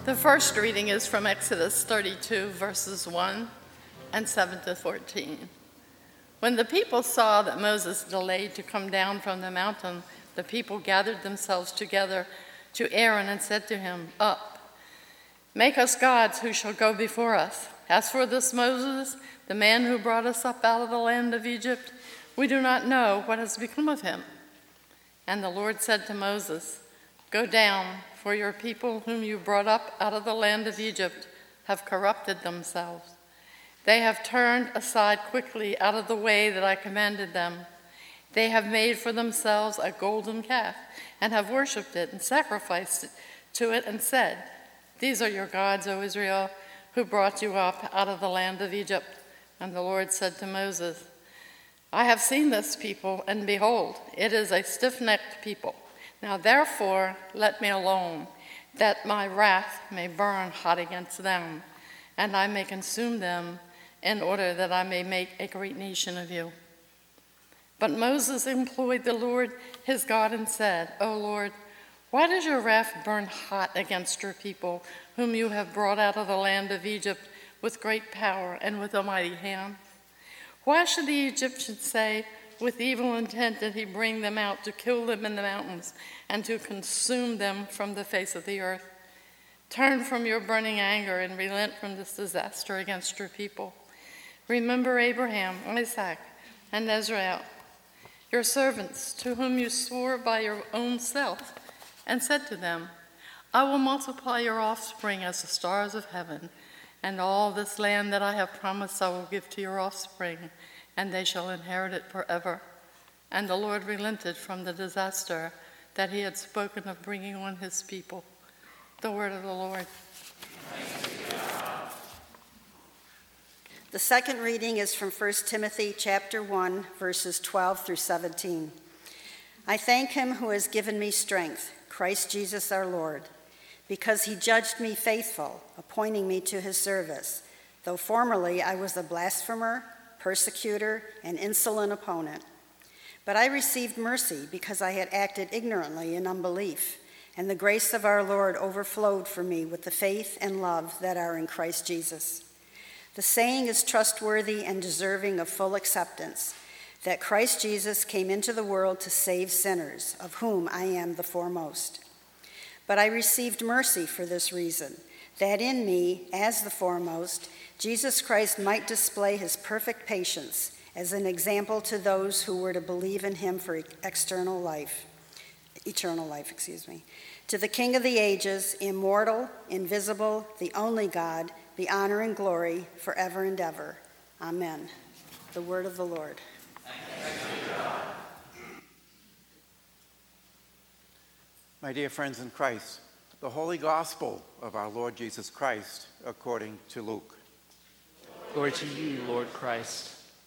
The first reading is from Exodus 32, verses 1 and 7 to 14. When the people saw that Moses delayed to come down from the mountain, the people gathered themselves together to Aaron and said to him, "Up, make us gods who shall go before us. As for this Moses, the man who brought us up out of the land of Egypt, we do not know what has become of him." And the Lord said to Moses, "Go down, for your people whom you brought up out of the land of Egypt have corrupted themselves. They have turned aside quickly out of the way that I commanded them. They have made for themselves a golden calf and have worshipped it and sacrificed to it and said, 'These are your gods, O Israel, who brought you up out of the land of Egypt.' And the Lord said to Moses, 'I have seen this people, and behold, it is a stiff-necked people. Now therefore let me alone, that my wrath may burn hot against them, and I may consume them, in order that I may make a great nation of you.' But Moses implored the Lord his God and said, 'O Lord, why does your wrath burn hot against your people, whom you have brought out of the land of Egypt with great power and with a mighty hand? Why should the Egyptians say, with evil intent did he bring them out, to kill them in the mountains and to consume them from the face of the earth? Turn from your burning anger and relent from this disaster against your people. Remember Abraham, Isaac, and Israel, your servants, to whom you swore by your own self, and said to them, I will multiply your offspring as the stars of heaven, and all this land that I have promised I will give to your offspring, and they shall inherit it forever.' And the Lord relented from the disaster that he had spoken of bringing on his people." The word of the Lord. The second reading is from 1 Timothy chapter 1, verses 12 through 17. "I thank him who has given me strength, Christ Jesus our Lord, because he judged me faithful, appointing me to his service, though formerly I was a blasphemer, persecutor, and insolent opponent. But I received mercy because I had acted ignorantly in unbelief, and the grace of our Lord overflowed for me with the faith and love that are in Christ Jesus. The saying is trustworthy and deserving of full acceptance, that Christ Jesus came into the world to save sinners, of whom I am the foremost. But I received mercy for this reason, that in me, as the foremost, Jesus Christ might display his perfect patience as an example to those who were to believe in him for eternal life. To the King of the ages, immortal, invisible, the only God, be honor and glory forever and ever. Amen." The word of the Lord. My dear friends in Christ, the Holy Gospel of our Lord Jesus Christ according to Luke. Glory to you, Lord Christ.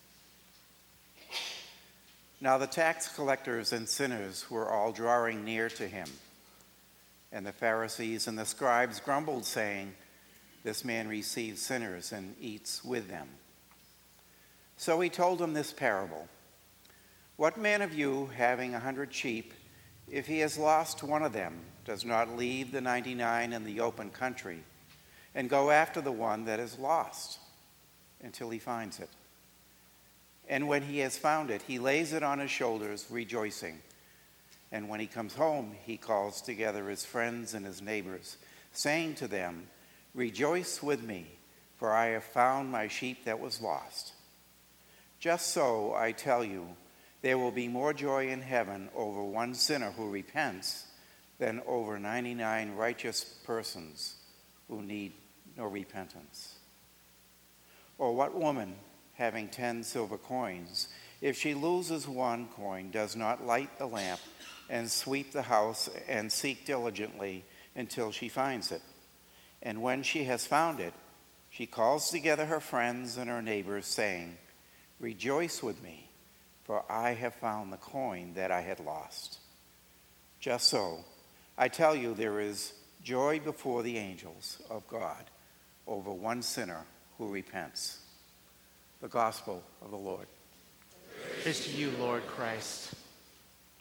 Now the tax collectors and sinners were all drawing near to him. And the Pharisees and the scribes grumbled, saying, "This man receives sinners and eats with them." So he told them this parable. "What man of you, having 100 sheep, if he has lost one of them, does not leave the 99 in the open country and go after the one that is lost until he finds it? And when he has found it, he lays it on his shoulders, rejoicing. And when he comes home, he calls together his friends and his neighbors, saying to them, 'Rejoice with me, for I have found my sheep that was lost.' Just so, I tell you, there will be more joy in heaven over one sinner who repents than over 99 righteous persons who need no repentance. Or what woman, having 10 silver coins, if she loses one coin, does not light the lamp and sweep the house and seek diligently until she finds it? And when she has found it, she calls together her friends and her neighbors, saying, 'Rejoice with me, for I have found the coin that I had lost.' Just so, I tell you, there is joy before the angels of God over one sinner who repents." The Gospel of the Lord. Praise to you, Lord Christ.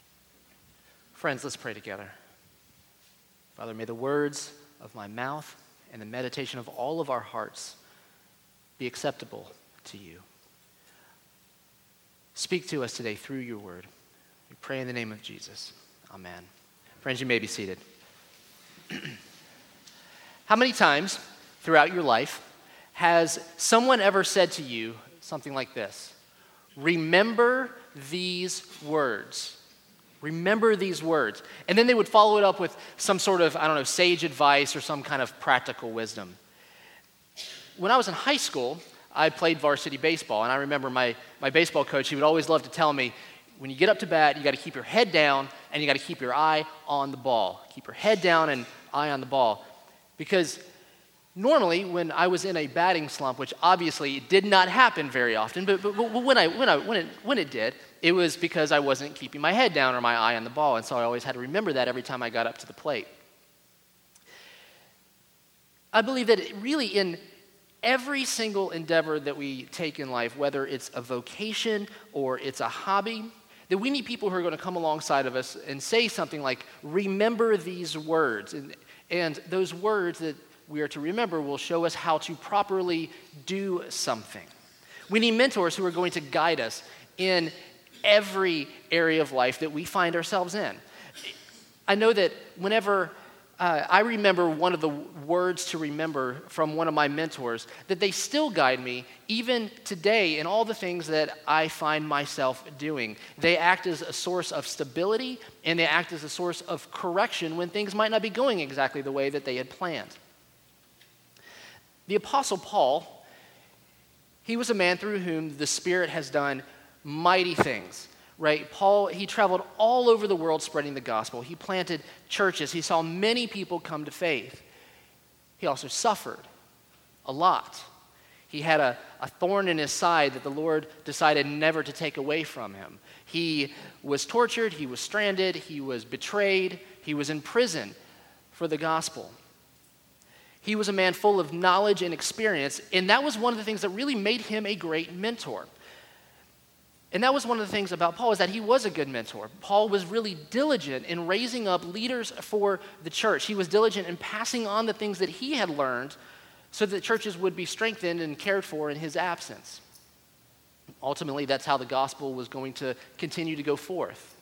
Friends, let's pray together. Father, may the words of my mouth and the meditation of all of our hearts be acceptable to you. Speak to us today through your word. We pray in the name of Jesus. Amen. Friends, you may be seated. How many times throughout your life has someone ever said to you something like this? Remember these words. Remember these words. And then they would follow it up with some sort of, sage advice or some kind of practical wisdom. When I was in high school, I played varsity baseball, and I remember my baseball coach, he would always love to tell me, when you get up to bat, you got to keep your head down and you got to keep your eye on the ball. Keep your head down and eye on the ball. Because normally when I was in a batting slump, which obviously did not happen very often, but when it did, it was because I wasn't keeping my head down or my eye on the ball, and so I always had to remember that every time I got up to the plate. I believe that really in every single endeavor that we take in life, whether it's a vocation or it's a hobby, that we need people who are going to come alongside of us and say something like, remember these words. And those words that we are to remember will show us how to properly do something. We need mentors who are going to guide us in every area of life that we find ourselves in. I know that whenever I remember one of the words to remember from one of my mentors, that they still guide me even today in all the things that I find myself doing. They act as a source of stability, and they act as a source of correction when things might not be going exactly the way that they had planned. The Apostle Paul, he was a man through whom the Spirit has done mighty things. Right? Paul, he traveled all over the world spreading the gospel. He planted churches. He saw many people come to faith. He also suffered a lot. He had a thorn in his side that the Lord decided never to take away from him. He was tortured. He was stranded. He was betrayed. He was in prison for the gospel. He was a man full of knowledge and experience, and that was one of the things that really made him a great mentor. And that was one of the things about Paul, is that he was a good mentor. Paul was really diligent in raising up leaders for the church. He was diligent in passing on the things that he had learned so that churches would be strengthened and cared for in his absence. Ultimately, that's how the gospel was going to continue to go forth.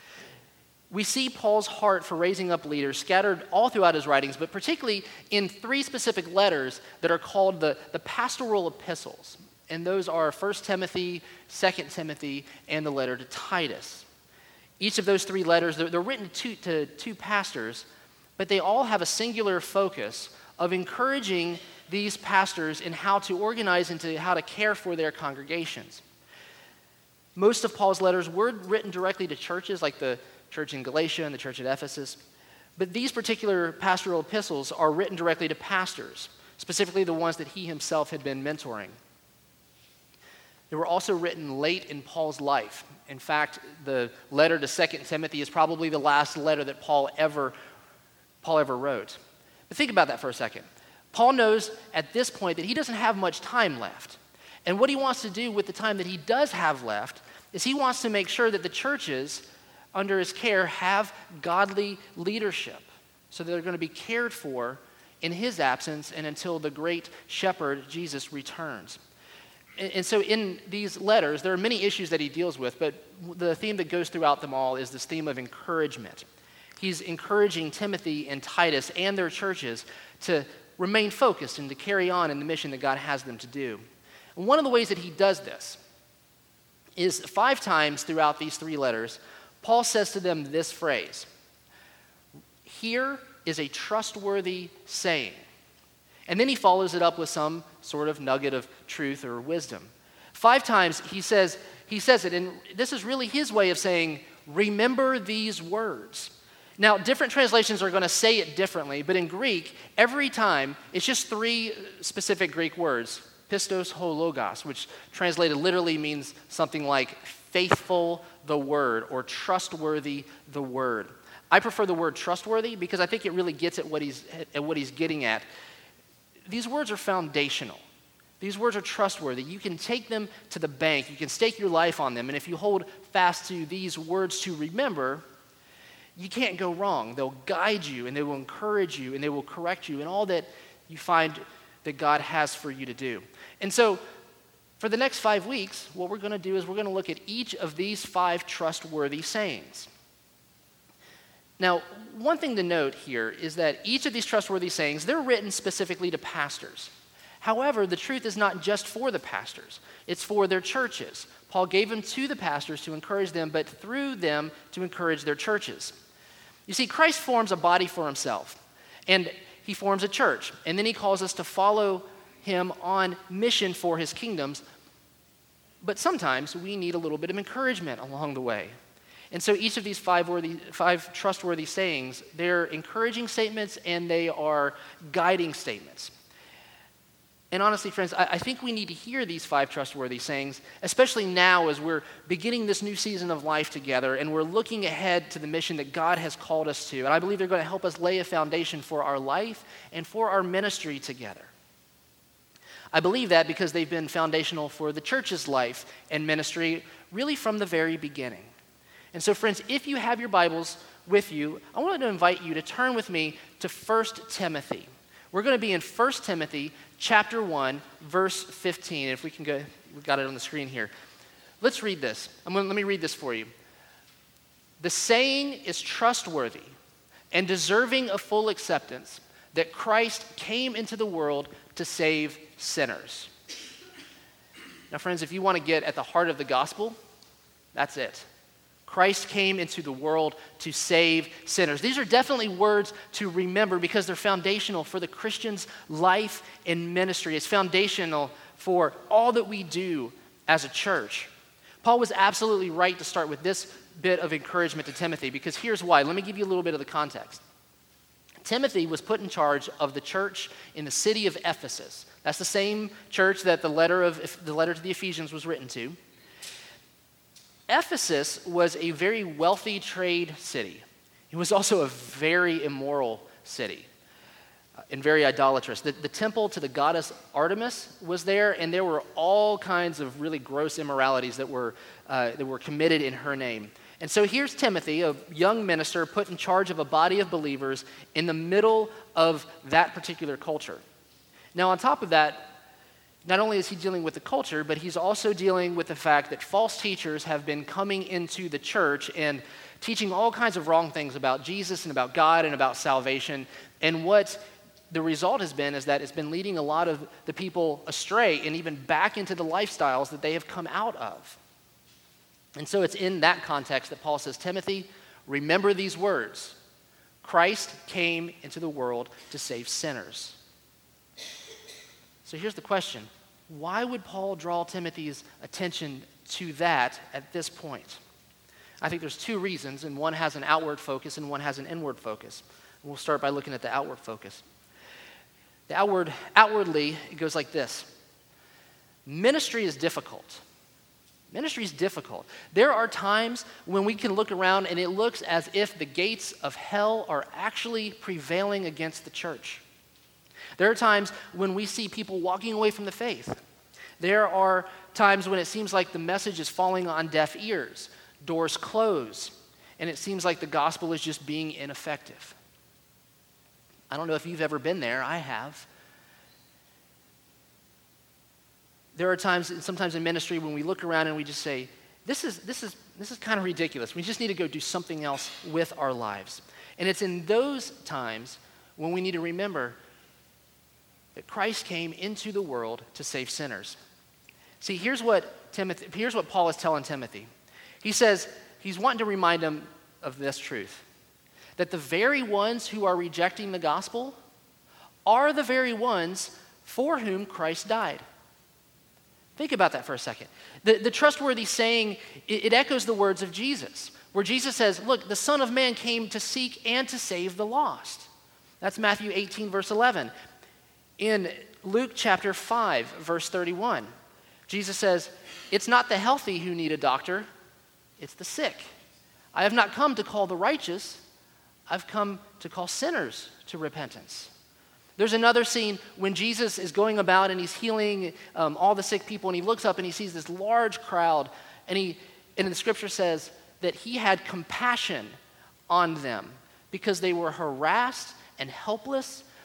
We see Paul's heart for raising up leaders scattered all throughout his writings, but particularly in 3 specific letters that are called the pastoral epistles. And those are 1 Timothy, 2 Timothy, and the letter to Titus. Each of those 3 letters, they're written to two pastors, but they all have a singular focus of encouraging these pastors in how to organize and how to care for their congregations. Most of Paul's letters were written directly to churches, like the church in Galatia and the church at Ephesus. But these particular pastoral epistles are written directly to pastors, specifically the ones that he himself had been mentoring. They were also written late in Paul's life. In fact, the letter to 2 Timothy is probably the last letter that Paul ever wrote. But think about that for a second. Paul knows at this point that he doesn't have much time left. And what he wants to do with the time that he does have left is he wants to make sure that the churches under his care have godly leadership, so that they're going to be cared for in his absence and until the great shepherd, Jesus, returns. And so in these letters, there are many issues that he deals with, but the theme that goes throughout them all is this theme of encouragement. He's encouraging Timothy and Titus and their churches to remain focused and to carry on in the mission that God has them to do. And one of the ways that he does this is 5 times throughout these 3 letters, Paul says to them this phrase: "Here is a trustworthy saying." And then he follows it up with some sort of nugget of truth or wisdom. 5 times he says it, and this is really his way of saying, remember these words. Now, different translations are going to say it differently, but in Greek, every time, it's just 3 specific Greek words, pistos ho logos, which translated literally means something like faithful the word or trustworthy the word. I prefer the word trustworthy because I think it really gets at what he's getting at. These words are foundational. These words are trustworthy. You can take them to the bank. You can stake your life on them. And if you hold fast to these words to remember, you can't go wrong. They'll guide you, and they will encourage you, and they will correct you in all that you find that God has for you to do. And so for the next 5 weeks, what we're going to do is we're going to look at each of these 5 trustworthy sayings. Now, one thing to note here is that each of these trustworthy sayings, they're written specifically to pastors. However, the truth is not just for the pastors. It's for their churches. Paul gave them to the pastors to encourage them, but through them to encourage their churches. You see, Christ forms a body for himself, and he forms a church, and then he calls us to follow him on mission for his kingdoms. But sometimes we need a little bit of encouragement along the way. And so each of these 5 trustworthy sayings, they're encouraging statements and they are guiding statements. And honestly, friends, I think we need to hear these 5 trustworthy sayings, especially now as we're beginning this new season of life together and we're looking ahead to the mission that God has called us to. And I believe they're going to help us lay a foundation for our life and for our ministry together. I believe that because they've been foundational for the church's life and ministry really from the very beginning. And so, friends, if you have your Bibles with you, I wanted to invite you to turn with me to 1 Timothy. We're going to be in 1 Timothy chapter 1, verse 15. If we can go, we've got it on the screen here. Let's read this. Let me read this for you. The saying is trustworthy and deserving of full acceptance that Christ came into the world to save sinners. Now, friends, if you want to get at the heart of the gospel, that's it. Christ came into the world to save sinners. These are definitely words to remember because they're foundational for the Christian's life and ministry. It's foundational for all that we do as a church. Paul was absolutely right to start with this bit of encouragement to Timothy because here's why. Let me give you a little bit of the context. Timothy was put in charge of the church in the city of Ephesus. That's the same church that the letter to the Ephesians was written to. Ephesus was a very wealthy trade city. It was also a very immoral city and very idolatrous. The temple to the goddess Artemis was there, and there were all kinds of really gross immoralities that were committed in her name. And so here's Timothy, a young minister put in charge of a body of believers in the middle of that particular culture. Now, on top of that, not only is he dealing with the culture, but he's also dealing with the fact that false teachers have been coming into the church and teaching all kinds of wrong things about Jesus and about God and about salvation. And what the result has been is that it's been leading a lot of the people astray and even back into the lifestyles that they have come out of. And so it's in that context that Paul says, Timothy, remember these words. Christ came into the world to save sinners. So here's the question. Why would Paul draw Timothy's attention to that at this point? I think there's 2 reasons, and one has an outward focus and one has an inward focus. We'll start by looking at the outward focus. Outwardly, it goes like this. Ministry is difficult. Ministry is difficult. There are times when we can look around and it looks as if the gates of hell are actually prevailing against the church. There are times when we see people walking away from the faith. There are times when it seems like the message is falling on deaf ears, doors close, and it seems like the gospel is just being ineffective. I don't know if you've ever been there. I have. There are times, sometimes in ministry, when we look around and we just say, this is kind of ridiculous. We just need to go do something else with our lives. And it's in those times when we need to remember that Christ came into the world to save sinners. See, here's what Paul is telling Timothy. He says he's wanting to remind him of this truth, that the very ones who are rejecting the gospel are the very ones for whom Christ died. Think about that for a second. The trustworthy saying, it echoes the words of Jesus, where Jesus says, look, the Son of Man came to seek and to save the lost. That's Matthew 18, verse 11. In Luke chapter 5, verse 31, Jesus says, it's not the healthy who need a doctor, it's the sick. I have not come to call the righteous, I've come to call sinners to repentance. There's another scene when Jesus is going about and he's healing all the sick people, and he looks up and he sees this large crowd, and the scripture says that he had compassion on them because they were harassed and helpless,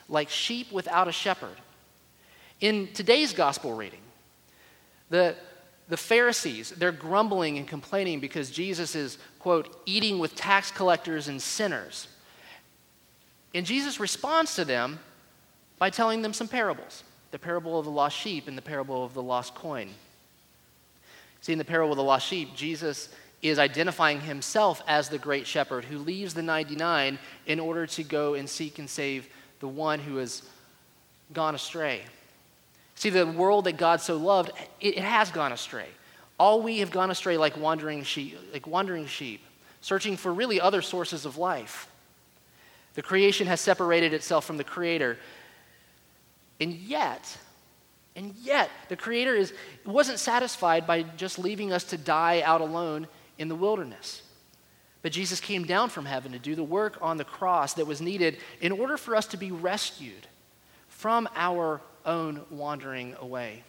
like sheep without a shepherd. In today's gospel reading, the Pharisees, they're grumbling and complaining because Jesus is, quote, eating with tax collectors and sinners. And Jesus responds to them by telling them some parables, the parable of the lost sheep and the parable of the lost coin. See, in the parable of the lost sheep, Jesus is identifying himself as the great shepherd who leaves the 99 in order to go and seek and save the one who has gone astray. See, the world that God so loved, it has gone astray. All we have gone astray like wandering sheep, searching for really other sources of life. The creation has separated itself from the Creator. And yet, the Creator wasn't satisfied by just leaving us to die out alone in the wilderness. But Jesus came down from heaven to do the work on the cross that was needed in order for us to be rescued from our own wandering away.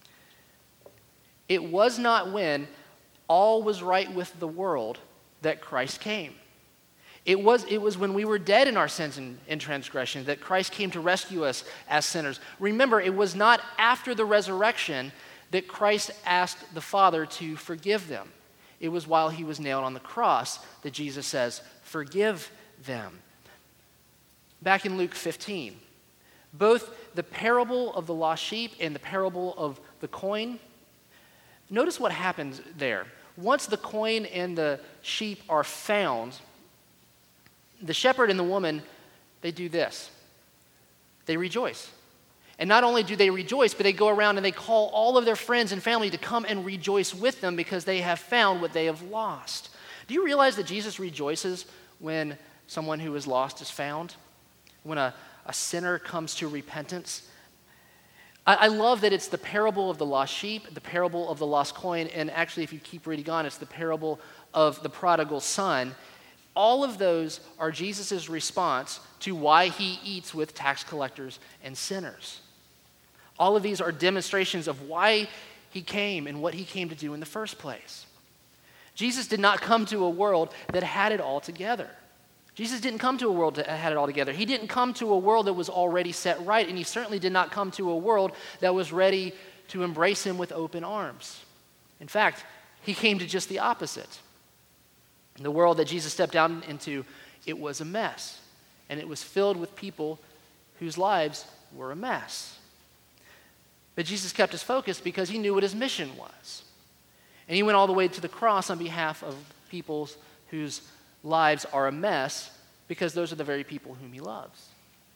It was not when all was right with the world that Christ came. It was when we were dead in our sins and transgressions that Christ came to rescue us as sinners. Remember, it was not after the resurrection that Christ asked the Father to forgive them. It was while he was nailed on the cross that Jesus says, "Forgive them." Back in Luke 15, both the parable of the lost sheep and the parable of the coin, notice what happens there. Once the coin and the sheep are found, the shepherd and the woman, they do this. They rejoice. And not only do they rejoice, but they go around and they call all of their friends and family to come and rejoice with them because they have found what they have lost. Do you realize that Jesus rejoices when someone who is lost is found? When a sinner comes to repentance? I love that it's the parable of the lost sheep, the parable of the lost coin, and actually if you keep reading on, it's the parable of the prodigal son. All of those are Jesus' response to why he eats with tax collectors and sinners. All of these are demonstrations of why he came and what he came to do in the first place. Jesus did not come to a world that had it all together. Jesus didn't come to a world that had it all together. He didn't come to a world that was already set right, and he certainly did not come to a world that was ready to embrace him with open arms. In fact, he came to just the opposite. The world that Jesus stepped down into, it was a mess. And it was filled with people whose lives were a mess. But Jesus kept his focus because he knew what his mission was. And he went all the way to the cross on behalf of people whose lives are a mess because those are the very people whom he loves.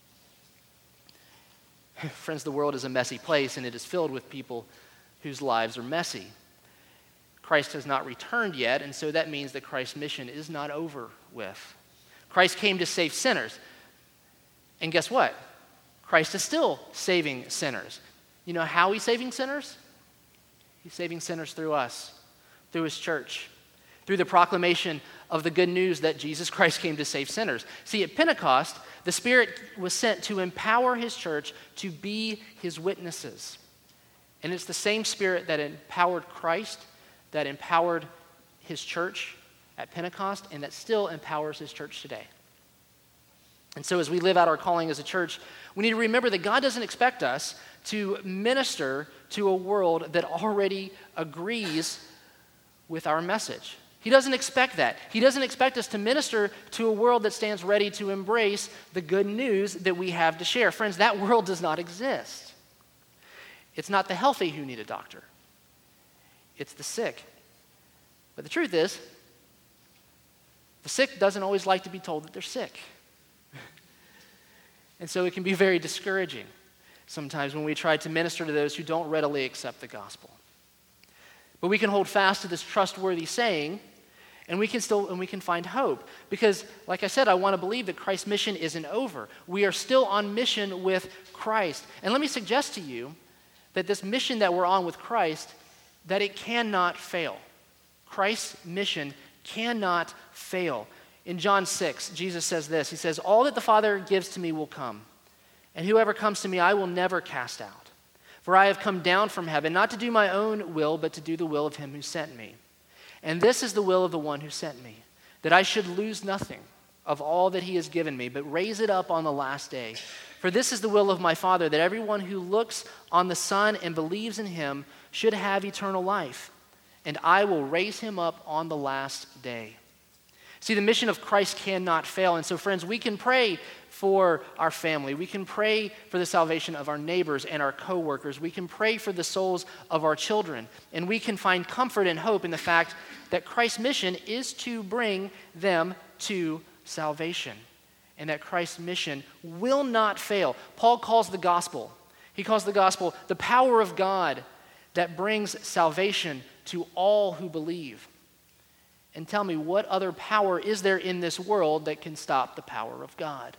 Friends, the world is a messy place and it is filled with people whose lives are messy. Christ has not returned yet, and so that means that Christ's mission is not over with. Christ came to save sinners. And guess what? Christ is still saving sinners. You know how he's saving sinners? He's saving sinners through us, through his church, through the proclamation of the good news that Jesus Christ came to save sinners. See, at Pentecost, the Spirit was sent to empower his church to be his witnesses. And it's the same Spirit that empowered Christ, that empowered his church at Pentecost, and that still empowers his church today. And so as we live out our calling as a church, we need to remember that God doesn't expect us to minister to a world that already agrees with our message. He doesn't expect that. He doesn't expect us to minister to a world that stands ready to embrace the good news that we have to share. Friends, that world does not exist. It's not the healthy who need a doctor. It's the sick. But the truth is, the sick doesn't always like to be told that they're sick. And so it can be very discouraging sometimes when we try to minister to those who don't readily accept the gospel. But we can hold fast to this trustworthy saying, and we can find hope. Because, like I said, I want to believe that Christ's mission isn't over. We are still on mission with Christ. And let me suggest to you that this mission that we're on with Christ, that it cannot fail. Christ's mission cannot fail. In John 6, Jesus says this. He says, "All that the Father gives to me will come, and whoever comes to me I will never cast out. For I have come down from heaven, not to do my own will, but to do the will of him who sent me. And this is the will of the one who sent me, that I should lose nothing of all that he has given me, but raise it up on the last day. For this is the will of my Father, that everyone who looks on the Son and believes in him should have eternal life, and I will raise him up on the last day. See, the mission of Christ cannot fail. And so, friends, we can pray for our family. We can pray for the salvation of our neighbors and our coworkers. We can pray for the souls of our children. And we can find comfort and hope in the fact that Christ's mission is to bring them to salvation, and that Christ's mission will not fail. Paul calls the gospel the power of God that brings salvation to all who believe. And tell me, what other power is there in this world that can stop the power of God?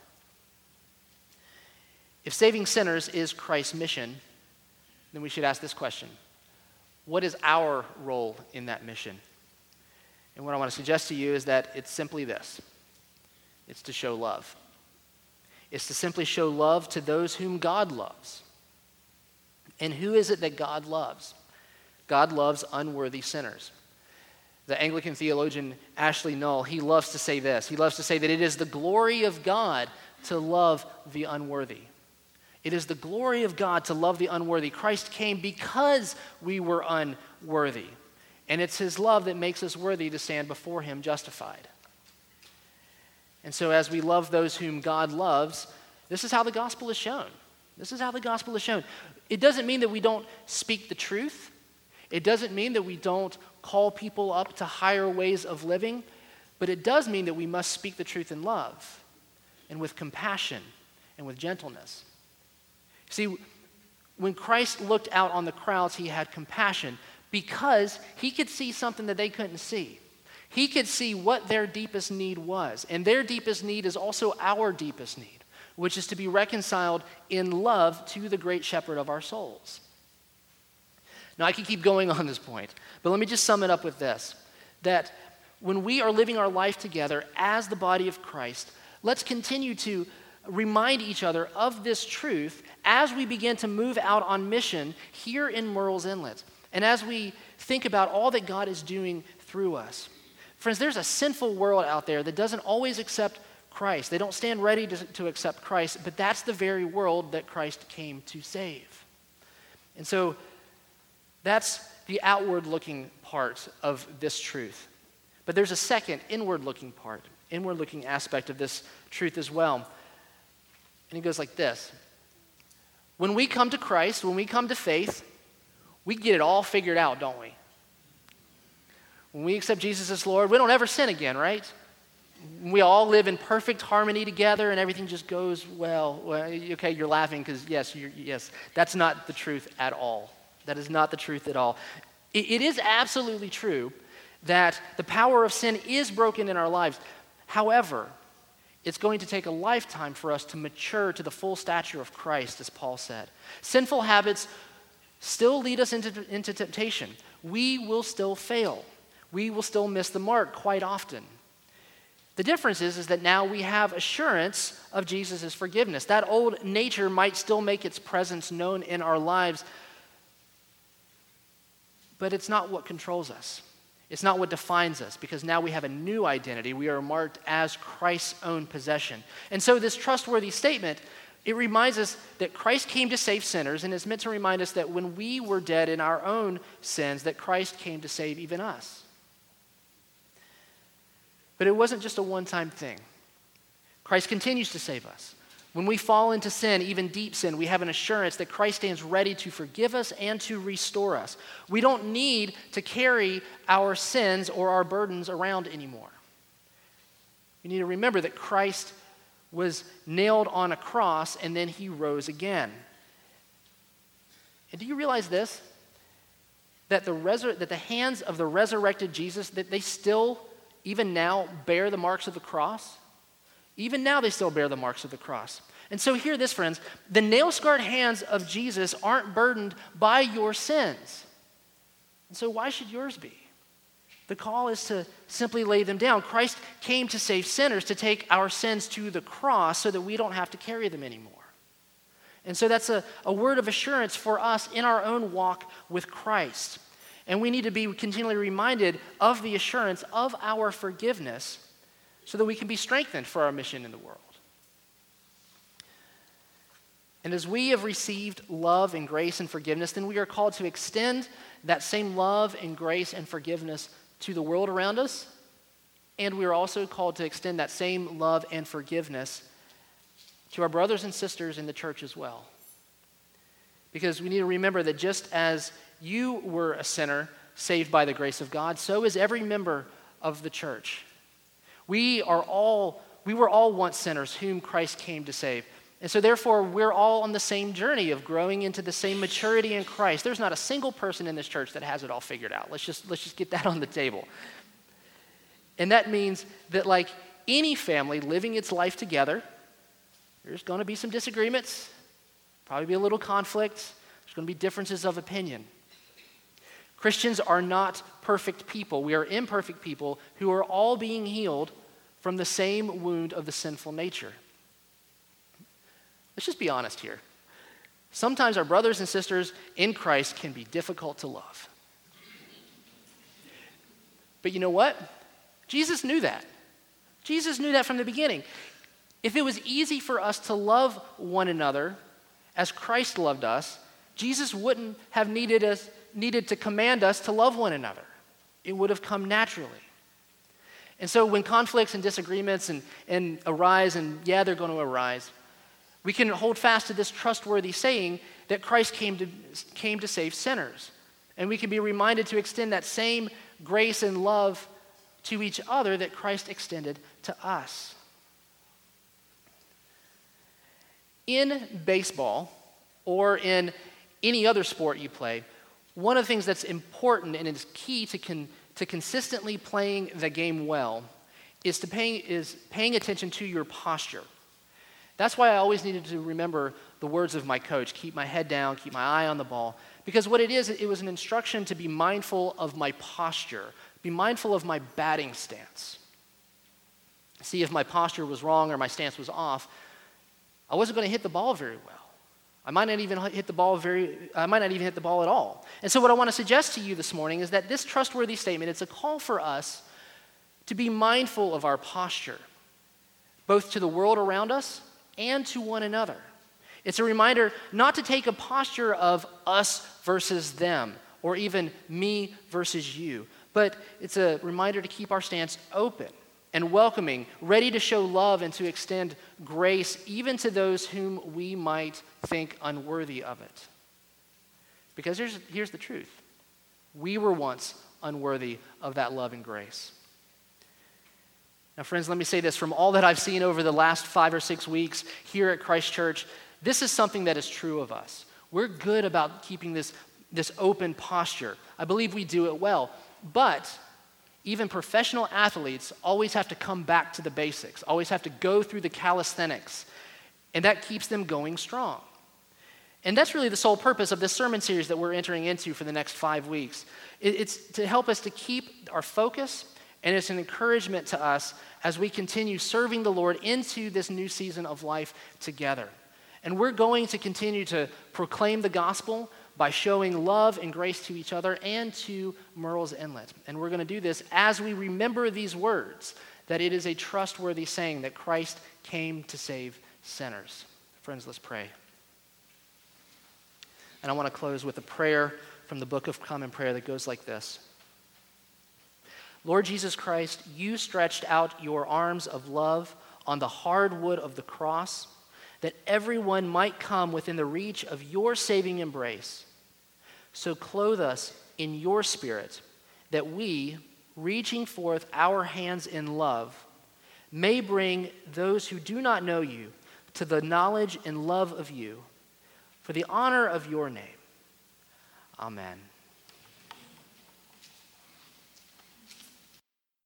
If saving sinners is Christ's mission, then we should ask this question: what is our role in that mission? And what I want to suggest to you is that it's simply this: it's to show love. It's to simply show love to those whom God loves. And who is it that God loves? God loves unworthy sinners. The Anglican theologian Ashley Null, he loves to say this. He loves to say that it is the glory of God to love the unworthy. It is the glory of God to love the unworthy. Christ came because we were unworthy. And it's his love that makes us worthy to stand before him justified. And so as we love those whom God loves, this is how the gospel is shown. This is how the gospel is shown. It doesn't mean that we don't speak the truth. It doesn't mean that we don't call people up to higher ways of living, but it does mean that we must speak the truth in love and with compassion and with gentleness. See, when Christ looked out on the crowds, he had compassion because he could see something that they couldn't see. He could see what their deepest need was, and their deepest need is also our deepest need, which is to be reconciled in love to the great shepherd of our souls. Now, I can keep going on this point, but let me just sum it up with this, that when we are living our life together as the body of Christ, let's continue to remind each other of this truth as we begin to move out on mission here in Murrells Inlet, and as we think about all that God is doing through us. Friends, there's a sinful world out there that doesn't always accept Christ. They don't stand ready to accept Christ, but that's the very world that Christ came to save. And so that's the outward-looking part of this truth. But there's a second inward-looking part, inward-looking aspect of this truth as well. And it goes like this. When we come to Christ, when we come to faith, we get it all figured out, don't we? When we accept Jesus as Lord, we don't ever sin again, right? We all live in perfect harmony together and everything just goes well. Okay, you're laughing because yes, that's not the truth at all. That is not the truth at all. It is absolutely true that the power of sin is broken in our lives. However, it's going to take a lifetime for us to mature to the full stature of Christ, as Paul said. Sinful habits still lead us into temptation. We will still fail. We will still miss the mark quite often. The difference is that now we have assurance of Jesus' forgiveness. That old nature might still make its presence known in our lives, but it's not what controls us. It's not what defines us, because now we have a new identity. We are marked as Christ's own possession. And so this trustworthy statement, it reminds us that Christ came to save sinners, and it's meant to remind us that when we were dead in our own sins, that Christ came to save even us. But it wasn't just a one-time thing. Christ continues to save us. When we fall into sin, even deep sin, we have an assurance that Christ stands ready to forgive us and to restore us. We don't need to carry our sins or our burdens around anymore. We need to remember that Christ was nailed on a cross and then he rose again. And do you realize this? That the hands of the resurrected Jesus, that they still, even now, bear the marks of the cross? Even now they still bear the marks of the cross. And so hear this, friends. The nail-scarred hands of Jesus aren't burdened by your sins. And so why should yours be? The call is to simply lay them down. Christ came to save sinners, to take our sins to the cross so that we don't have to carry them anymore. And so that's a word of assurance for us in our own walk with Christ. And we need to be continually reminded of the assurance of our forgiveness so that we can be strengthened for our mission in the world. And as we have received love and grace and forgiveness, then we are called to extend that same love and grace and forgiveness to the world around us. And we are also called to extend that same love and forgiveness to our brothers and sisters in the church as well. Because we need to remember that just as you were a sinner saved by the grace of God, so is every member of the church. We were all once sinners whom Christ came to save. And so therefore, we're all on the same journey of growing into the same maturity in Christ. There's not a single person in this church that has it all figured out. Let's just get that on the table. And that means that like any family living its life together, there's going to be some disagreements, probably be a little conflict. There's going to be differences of opinion. Christians are not perfect people. We are imperfect people who are all being healed from the same wound of the sinful nature. Let's just be honest here. Sometimes our brothers and sisters in Christ can be difficult to love. But you know what? Jesus knew that. Jesus knew that from the beginning. If it was easy for us to love one another as Christ loved us, Jesus wouldn't have needed to command us to love one another. It would have come naturally. And so when conflicts and disagreements and arise, and yeah, they're going to arise, we can hold fast to this trustworthy saying that Christ came to save sinners. And we can be reminded to extend that same grace and love to each other that Christ extended to us. In baseball or in any other sport you play, one of the things that's important and is key to consistently playing the game well is paying attention to your posture. That's why I always needed to remember the words of my coach, keep my head down, keep my eye on the ball. Because what it was an instruction to be mindful of my posture, be mindful of my batting stance. See, if my posture was wrong or my stance was off, I wasn't going to hit the ball very well. I might not even hit the ball at all. And so what I want to suggest to you this morning is that this trustworthy statement, it's a call for us to be mindful of our posture, both to the world around us and to one another. It's a reminder not to take a posture of us versus them, or even me versus you, but it's a reminder to keep our stance open and welcoming, ready to show love and to extend grace even to those whom we might think unworthy of it. Because here's the truth. We were once unworthy of that love and grace. Now, friends, let me say this. From all that I've seen over the last 5 or 6 weeks here at Christ Church, this is something that is true of us. We're good about keeping this open posture. I believe we do it well. But even professional athletes always have to come back to the basics, always have to go through the calisthenics, and that keeps them going strong. And that's really the sole purpose of this sermon series that we're entering into for the next 5 weeks. It's to help us to keep our focus, and it's an encouragement to us as we continue serving the Lord into this new season of life together. And we're going to continue to proclaim the gospel by showing love and grace to each other and to Murrells Inlet. And we're going to do this as we remember these words, that it is a trustworthy saying that Christ came to save sinners. Friends, let's pray. And I want to close with a prayer from the Book of Common Prayer that goes like this. Lord Jesus Christ, you stretched out your arms of love on the hard wood of the cross, that everyone might come within the reach of your saving embrace. So clothe us in your spirit, that we, reaching forth our hands in love, may bring those who do not know you to the knowledge and love of you, for the honor of your name. Amen.